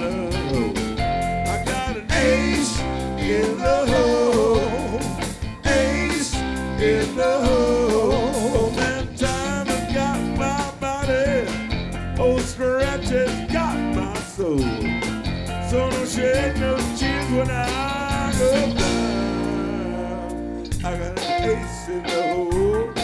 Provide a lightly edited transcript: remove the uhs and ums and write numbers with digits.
I got an ace in the hole, ace in the hole. And time has got my body, old scratch has got my soul. So don't shed no tears when I go down. I got an ace in the hole.